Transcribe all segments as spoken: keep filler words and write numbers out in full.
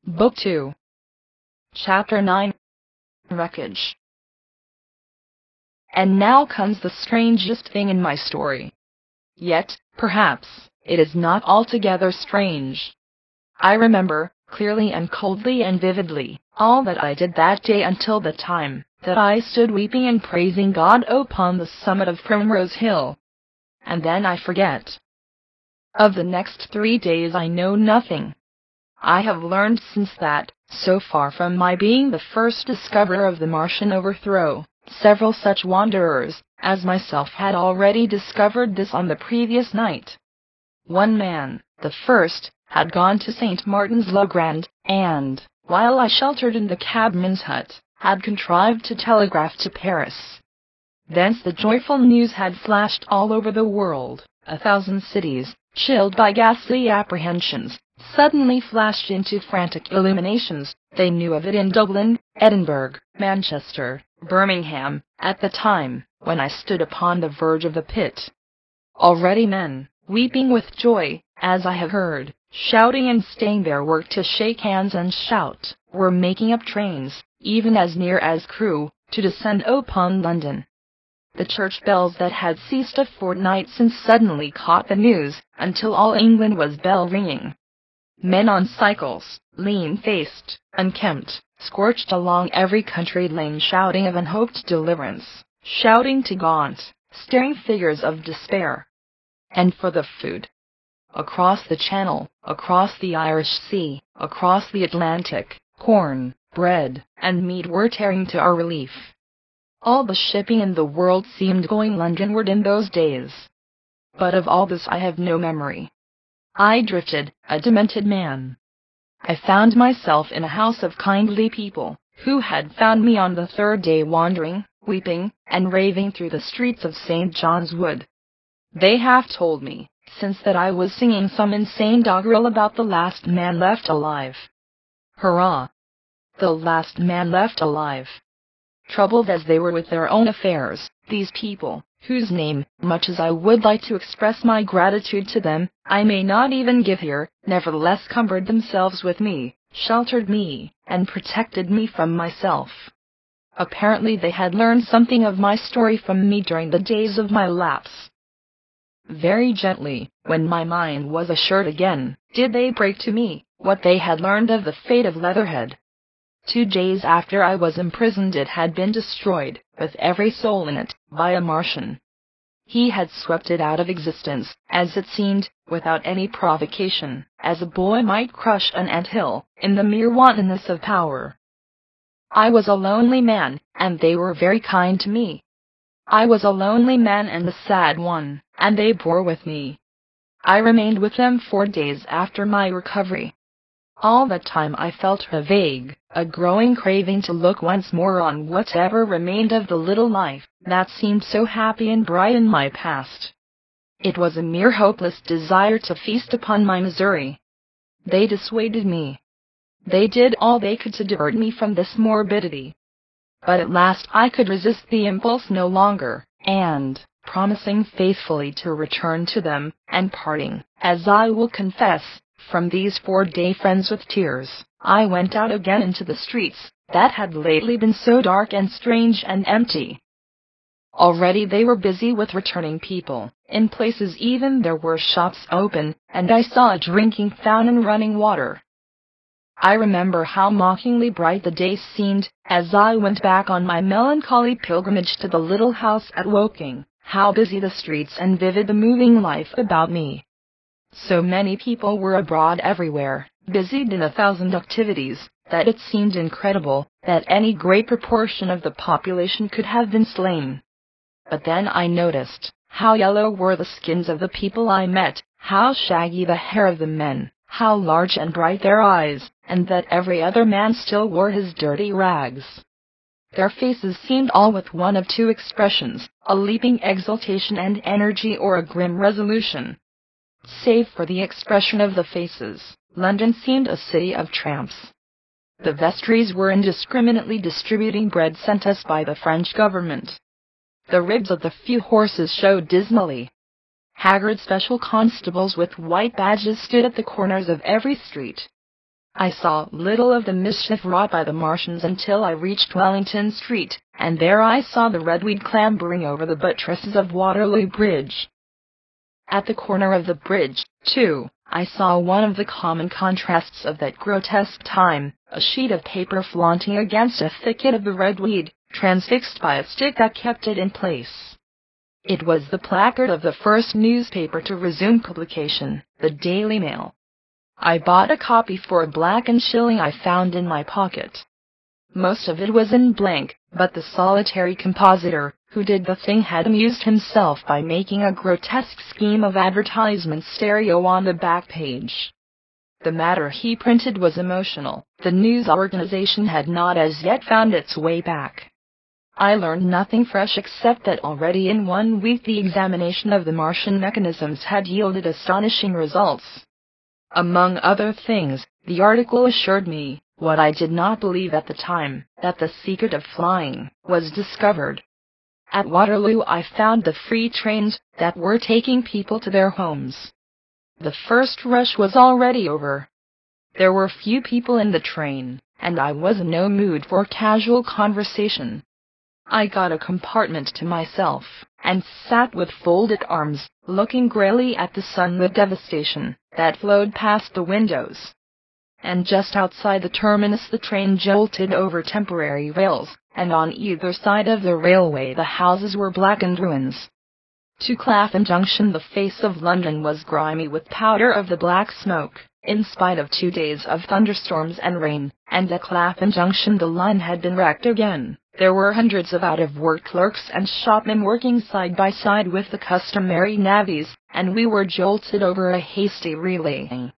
Book two. Chapter nine. Wreckage. And now comes the strangest thing in my story. Yet, perhaps, it is not altogether strange. I remember, clearly and coldly and vividly, all that I did that day until the time that I stood weeping and praising God upon the summit of Primrose Hill. And then I forget. Of the next three days I know nothing. I have learned since that, so far from my being the first discoverer of the Martian overthrow, several such wanderers as myself had already discovered this on the previous night. One man, the first, had gone to Saint Martin's le Grand, and, while I sheltered in the cabman's hut, had contrived to telegraph to Paris. Thence the joyful news had flashed all over the world. A thousand cities, chilled by ghastly apprehensions, suddenly flashed into frantic illuminations. They knew of it in Dublin, Edinburgh, Manchester, Birmingham, at the time when I stood upon the verge of the pit. Already men, weeping with joy, as I have heard, shouting and staying their work to shake hands and shout, were making up trains, even as near as Crewe, to descend upon London. The church bells that had ceased a fortnight since suddenly caught the news, until all England was bell-ringing. Men on cycles, lean-faced, unkempt, scorched along every country lane shouting of unhoped deliverance, shouting to gaunt, staring figures of despair. And for the food. Across the Channel, across the Irish Sea, across the Atlantic, corn, bread, and meat were tearing to our relief. All the shipping in the world seemed going Londonward in those days. But of all this I have no memory. I drifted, a demented man. I found myself in a house of kindly people, who had found me on the third day wandering, weeping, and raving through the streets of Saint John's Wood. They have told me, since, that I was singing some insane doggerel about the last man left alive. Hurrah! The last man left alive. Troubled as they were with their own affairs, these people, whose name, much as I would like to express my gratitude to them, I may not even give here, nevertheless cumbered themselves with me, sheltered me, and protected me from myself. Apparently they had learned something of my story from me during the days of my lapse. Very gently, when my mind was assured again, did they break to me what they had learned of the fate of Leatherhead. Two days after I was imprisoned it had been destroyed, with every soul in it, by a Martian. He had swept it out of existence, as it seemed, without any provocation, as a boy might crush an ant-hill, in the mere wantonness of power. I was a lonely man, and they were very kind to me. I was a lonely man and a sad one, and they bore with me. I remained with them four days after my recovery. All that time I felt a vague, a growing craving to look once more on whatever remained of the little life that seemed so happy and bright in my past. It was a mere hopeless desire to feast upon my misery. They dissuaded me. They did all they could to divert me from this morbidity. But at last I could resist the impulse no longer, and, promising faithfully to return to them, and parting, as I will confess, from these four-day friends with tears, I went out again into the streets that had lately been so dark and strange and empty. Already they were busy with returning people. In places even there were shops open, and I saw a drinking fountain running water. I remember how mockingly bright the day seemed as I went back on my melancholy pilgrimage to the little house at Woking, how busy the streets and vivid the moving life about me. So many people were abroad everywhere, busied in a thousand activities, that it seemed incredible that any great proportion of the population could have been slain. But then I noticed how yellow were the skins of the people I met, how shaggy the hair of the men, how large and bright their eyes, and that every other man still wore his dirty rags. Their faces seemed all with one of two expressions, a leaping exultation and energy or a grim resolution. Save for the expression of the faces, London seemed a city of tramps. The vestries were indiscriminately distributing bread sent us by the French government. The ribs of the few horses showed dismally. Haggard special constables with white badges stood at the corners of every street. I saw little of the mischief wrought by the Martians until I reached Wellington Street, and there I saw the redweed clambering over the buttresses of Waterloo Bridge. At the corner of the bridge, too, I saw one of the common contrasts of that grotesque time, a sheet of paper flaunting against a thicket of the redweed, transfixed by a stick that kept it in place. It was the placard of the first newspaper to resume publication, the Daily Mail. I bought a copy for a black and shilling I found in my pocket. Most of it was in blank, but the solitary compositor who did the thing had amused himself by making a grotesque scheme of advertisement stereo on the back page. The matter he printed was emotional. The news organization had not as yet found its way back. I learned nothing fresh except that already in one week the examination of the Martian mechanisms had yielded astonishing results. Among other things, the article assured me, what I did not believe at the time, that the secret of flying was discovered. At Waterloo I found the free trains that were taking people to their homes. The first rush was already over. There were few people in the train, and I was in no mood for casual conversation. I got a compartment to myself, and sat with folded arms, looking greyly at the sunlit devastation that flowed past the windows. And just outside the terminus the train jolted over temporary rails, and on either side of the railway the houses were blackened ruins. To Clapham Junction the face of London was grimy with powder of the black smoke, in spite of two days of thunderstorms and rain, and at Clapham Junction the line had been wrecked again. There were hundreds of out-of-work clerks and shopmen working side by side with the customary navvies, and we were jolted over a hasty relaying.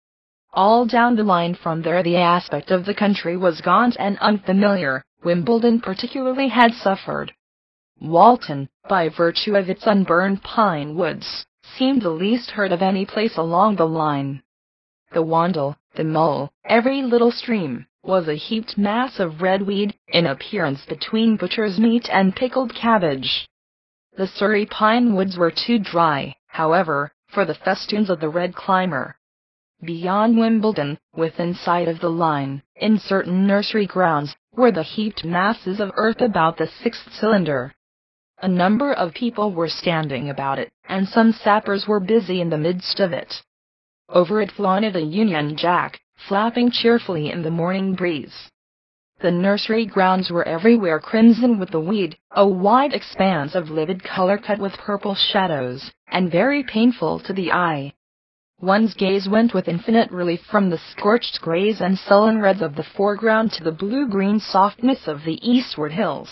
All down the line from there the aspect of the country was gaunt and unfamiliar. Wimbledon particularly had suffered. Walton, by virtue of its unburned pine woods, seemed the least heard of any place along the line. The Wandle, the Mull, every little stream, was a heaped mass of redweed, in appearance between butcher's meat and pickled cabbage. The Surrey pine woods were too dry, however, for the festoons of the red climber. Beyond Wimbledon, within sight of the line, in certain nursery grounds, were the heaped masses of earth about the sixth cylinder. A number of people were standing about it, and some sappers were busy in the midst of it. Over it flaunted a Union Jack, flapping cheerfully in the morning breeze. The nursery grounds were everywhere crimson with the weed, a wide expanse of livid color cut with purple shadows, and very painful to the eye. One's gaze went with infinite relief from the scorched greys and sullen reds of the foreground to the blue-green softness of the eastward hills.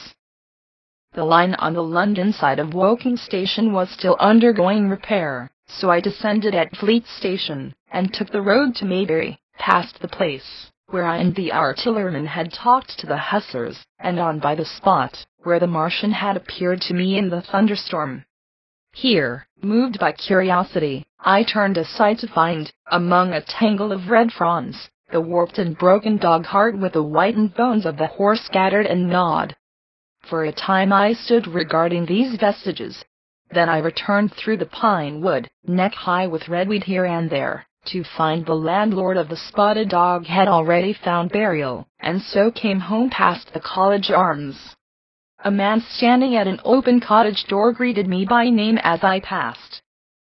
The line on the London side of Woking Station was still undergoing repair, so I descended at Fleet Station, and took the road to Maybury, past the place where I and the artilleryman had talked to the hussars, and on by the spot where the Martian had appeared to me in the thunderstorm. Here, moved by curiosity, I turned aside to find, among a tangle of red fronds, the warped and broken dog-cart with the whitened bones of the horse scattered and gnawed. For a time I stood regarding these vestiges. Then I returned through the pine wood, neck-high with redweed here and there, to find the landlord of the Spotted Dog had already found burial, and so came home past the College Arms. A man standing at an open cottage door greeted me by name as I passed.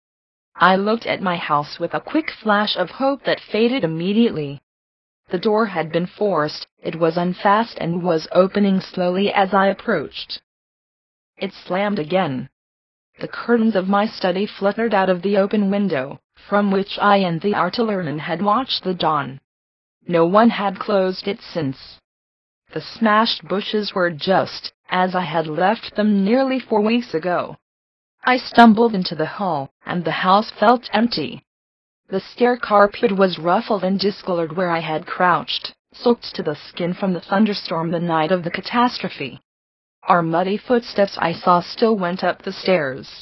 I looked at my house with a quick flash of hope that faded immediately. The door had been forced, it was unfastened and was opening slowly as I approached. It slammed again. The curtains of my study fluttered out of the open window, from which I and the artilleryman had watched the dawn. No one had closed it since. The smashed bushes were just as I had left them nearly four weeks ago. I stumbled into the hall, and the house felt empty. The stair carpet was ruffled and discolored where I had crouched, soaked to the skin from the thunderstorm the night of the catastrophe. Our muddy footsteps I saw still went up the stairs.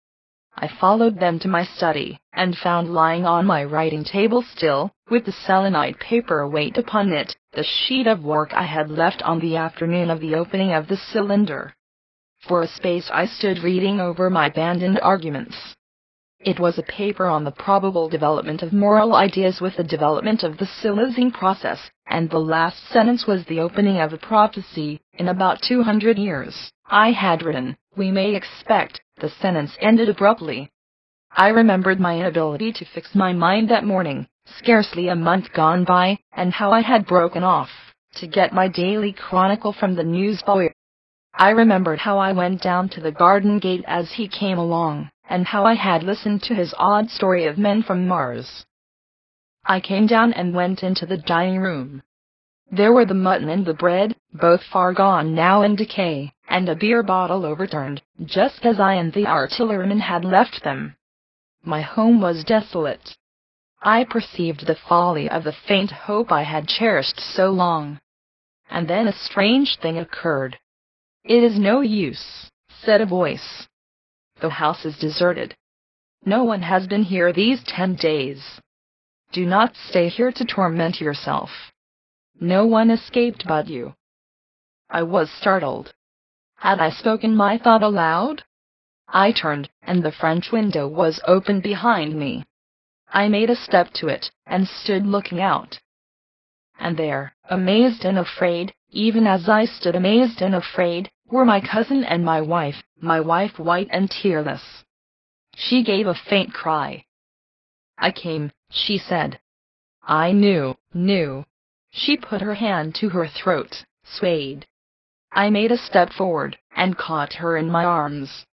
I followed them to my study, and found lying on my writing table still, with the selenite paper weight upon it, the sheet of work I had left on the afternoon of the opening of the cylinder. For a space I stood reading over my abandoned arguments. It was a paper on the probable development of moral ideas with the development of the Silesian process, and the last sentence was the opening of a prophecy. In about two hundred years, I had written, we may expect. The sentence ended abruptly. I remembered my inability to fix my mind that morning, scarcely a month gone by, and how I had broken off to get my daily chronicle from the newsboy. I remembered how I went down to the garden gate as he came along, and how I had listened to his odd story of men from Mars. I came down and went into the dining room. There were the mutton and the bread, both far gone now in decay, and a beer bottle overturned, just as I and the artilleryman had left them. My home was desolate. I perceived the folly of the faint hope I had cherished so long. And then a strange thing occurred. "It is no use," said a voice. "The house is deserted. No one has been here these ten days. Do not stay here to torment yourself. No one escaped but you." I was startled. Had I spoken my thought aloud? I turned, and the French window was open behind me. I made a step to it, and stood looking out. And there, amazed and afraid, even as I stood amazed and afraid, were my cousin and my wife, my wife white and tearless. She gave a faint cry. "I came," she said. "I knew, knew." She put her hand to her throat, swayed. I made a step forward, and caught her in my arms.